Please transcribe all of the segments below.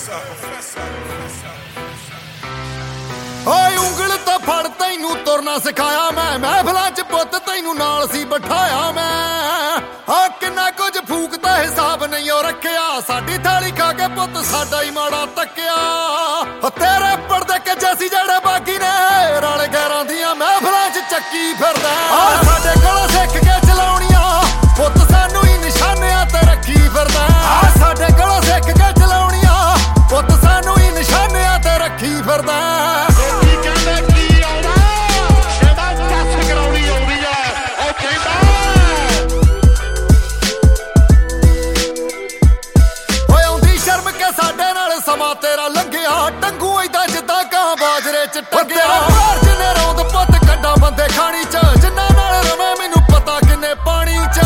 ਓਏ ਉਂਗਲ ਤਾਂ ਫੜ ਤੈਨੂੰ ਤੁਰਨਾ ਸਿਖਾਇਆ ਮੈਂ, ਮਹਿਫਲਾਂ 'ਚ ਪੁੱਤ ਤੈਨੂੰ ਨਾਲ ਸੀ ਬਿਠਾਇਆ ਮੈਂ। ਆ ਕਿੰਨਾ ਕੁਝ ਫੂਕਦਾ ਹਿਸਾਬ ਨਹੀਂ ਉਹ ਰੱਖਿਆ, ਸਾਡੀ ਥਾਲੀ ਖਾ ਕੇ ਪੁੱਤ ਸਾਡਾ ਹੀ ਮਾੜਾ ਤੱਕਿਆ। ਤੇਰੇ ਪਰਦੇ ਕੱਜੇ ਸੀ ਜਿਹੜੇ ਬਾਗੀ ਨੇ, ਰਲ ਗੈਰਾਂ ਦੀਆਂ ਮਹਿਫਲਾਂ 'ਚ ਚੱਕੀ ਫਿਰਦਾ। ਆ ਸਾਡੇ ਕੋਲੋਂ ਸਿੱਖ ਕੇ ਚਲਾਉਣੀਆਂ ਪੁੱਤ ਸਾਨੂੰ ਹੀ ਨਿਸ਼ਾਨਿਆਂ ਤੇ ਰੱਖੀ ਫਿਰਦਾ। ਆ ਸਾਡੇ ਕੋਲੋਂ ਸਿੱਖ ਕੇ ਚਲਾਉਣੀਆਂ ਪੁੱਤ ਸਾਨੂੰ ਹੀ ਨਿਸ਼ਾਨਿਆਂ ਤੇ ਰੱਖੀ ਫਿਰਦਾ। ਸਮਾਂ ਤੇਰਾ ਲੰਘਿਆ ਟੰਗੂ ਏਦਾਂ ਜਿੱਦਾਂ ਕਾਂ ਬਾਜਰੇ 'ਚ ਟੰਗਿਆ। ਤੇਰਾ ਜਿੰਨੇ ਰੌਂਦ ਪੁੱਤ ਕੱਢਾਂ ਬੰਦੇ ਖਾਣੀ 'ਚ, ਜਿੰਨਾ ਨਾਲ ਰਵੇਂ ਮੈਨੂੰ ਪਤਾ ਕਿੰਨੇ ਪਾਣੀ 'ਚ।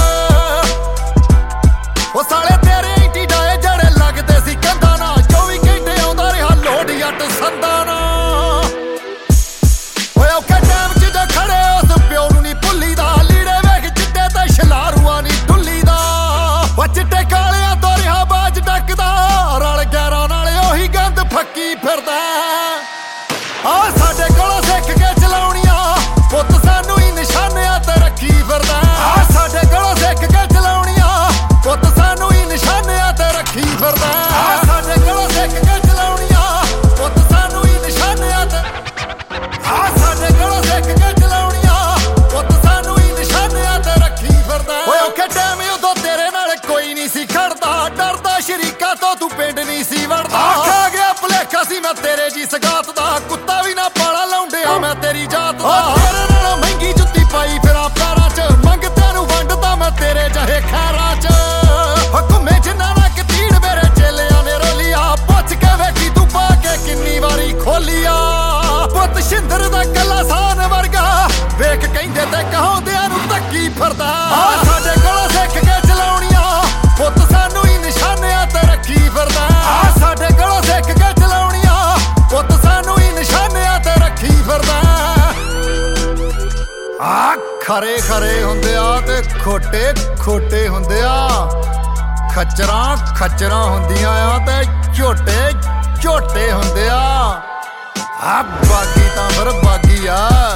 ਉਹ ਸਾਲੇ ਤੇਰੇ ਇੰਟੀ ਡਾਏ ਜਿਹੜੇ ਲੱਗਦੇ ਸੀ ਕੰਧਾਂ ਨਾਲ, 24 ਘੰਟੇ ਆਉਂਦਾ ਰਿਹਾ ਲੋਡ ਜੱਟ ਸੰਦਾਂ ਨਾਲ। ਓਏ ਔਖੇ ਟਾਈਮ 'ਚ ਜੋ ਖੜੇ ਉਸ ਪਿਓ ਨੂੰ ਨਹੀਂ ਭੁੱਲੀ ਦਾ, ਲੀੜੇ ਵੇਖ ਚਿੱਟੇ ਤੇ ਛਲਾਰੂਆਂ ਨਹੀਂ ਡੁੱਲੀ ਦਾ। ਉਹ ਚਿੱਟੇ ਕਾਲਿਆਂ ਤੋਂ ਰਿਹਾ ਬਾਜ ਡੱਕਦਾ, ਰਲ ਗੈਰਾਂ ਨਾਲ ਉਹੀ ਗੰਦ ਫੱਕੀ ਫਿਰਦਾ। ਆ ਸਾਡੇ ਕੋਲੋਂ ਸਿੱਖ ਕੇ ਚਲਾਉਣੀਆਂ ਪੁੱਤ ਸਾਨੂੰ ਹੀ ਨਿਸ਼ਾਨਿਆਂ ਤੇ ਰੱਖੀ ਫਿਰਦਾ। ਆ ਸਾਡੇ ਕੋਲੋਂ ਸਿੱਖ ਕੇ ਚਲਾਉਣੀਆਂ ਪੁੱਤ ਸਾਨੂੰ ਹੀ ਨਿਸ਼ਾਨਿਆਂ ਤੇ ਰੱਖੀ ਫਿਰਦਾ। ਆ ਸਾਡੇ ਕੋਲੋਂ ਸਿੱਖ ਕੇ ਚਲਾਉਣੀਆਂ ਪੁੱਤ ਸਾਨੂੰ ਹੀ ਨਿਸ਼ਾਨਿਆਂ ਤੇ, ਆ ਸਾਡੇ ਕੋਲੋਂ ਸਿੱਖ ਕੇ ਚਲਾਉਣੀਆਂ ਪੁੱਤ ਸਾਨੂੰ ਹੀ ਨਿਸ਼ਾਨਿਆਂ ਤੇ ਰੱਖੀ ਫਿਰਦਾ। ਓਏ ਔਖੇ ਟਾਈਮ ਉਦੋਂ ਤੇਰੇ ਨਾਲ ਕੋਈ ਨਹੀਂ ਸੀ ਖੜਦਾ, ਡਰਦਾ ਸ਼ਰੀਕਾਂ ਤੋਂ ਤੂੰ ਪਿੰਡ ਨਹੀਂ ਸੀ ਵੜਦਾ। ਖਾ ਗਿਆ ਭੁਲੇਖਾ ਸੀ ਮੈਂ ਤੇਰੇ ਜੀ ਸਗਾਤ ਦਾ, ਕੁੱਤਾ ਵੀ ਨਾ ਪਾਲਾ ਲਾਉਂਦਿਆ ਮੈਂ ਤੇਰੀ ਜਾਤ ਦਾ। ਤੇਰੇ ਨਾਲੋਂ ਮਹਿੰਗੀ ਜੁੱਤੀ ਪਾਈ ਫਿਰਾਂ ਪੈਰਾਂ 'ਚ, ਮੰਗਤਿਆਂ ਨੂੰ ਵੰਡਦਾ ਮੈਂ ਤੇਰੇ ਜਿਹੇ ਖੈਰਾਂ 'ਚ। ਘੁੰਮੇ ਜਿੰਨਾ ਨਾ ਕਤੀੜ ਮੇਰੇ ਚੇਲਿਆਂ ਨੇ ਰੋਲੀਆ, ਪੁੱਛ ਕੇ ਵੇਖੀ ਤੂੰ ਪਾ ਕੇ ਕਿੰਨੀ ਵਾਰੀ ਖੋਲੀਆ। ਪੁੱਤ ਸ਼ਿੰਦਰ ਦਾ ਕੱਲਾ ਸਾਨ ਵਰਗਾ ਵੇਖ ਕਹਿੰਦੇ ਤੇ ਕਹਾਉਂਦਿਆਂ ਨੂੰ ਧੱਕੀ ਫਿਰਦਾ। ਆ ਸਾਡੇ ਕੋਲੋਂ ਸਿੱਖ ਕੇ ਚਲਾਉਣੀਆਂ ਪੁੱਤ ਸਾਨੂੰ ਹੀ ਨਿਸ਼ਾਨਿਆਂ ਤੇ ਰੱਖੀ ਫਿਰਦਾ। ਆ ਸਾਡੇ ਕੋਲੋਂ ਸਿੱਖ ਕੇ ਚਲਾਉਣੀਆਂ ਪੁੱਤ ਸਾਨੂੰ ਹੀ ਨਿਸ਼ਾਨਿਆਂ ਤੇ ਰੱਖੀ ਫਿਰਦਾ। ਆ ਖਰੇ ਖਰੇ ਹੁੰਦੇ ਆ ਤੇ ਖੋਟੇ ਖੋਟੇ ਹੁੰਦੇ ਆ, ਖੱਚਰਾਂ ਖੱਚਰਾਂ ਹੁੰਦੀਆਂ ਆ ਤੇ ਝੋਟੇ ਝੋਟੇ ਹੁੰਦੇ ਆ। ਆ ਬਾਗੀ ਤਾਂ ਫਿਰ ਬਾਗੀ ਆ।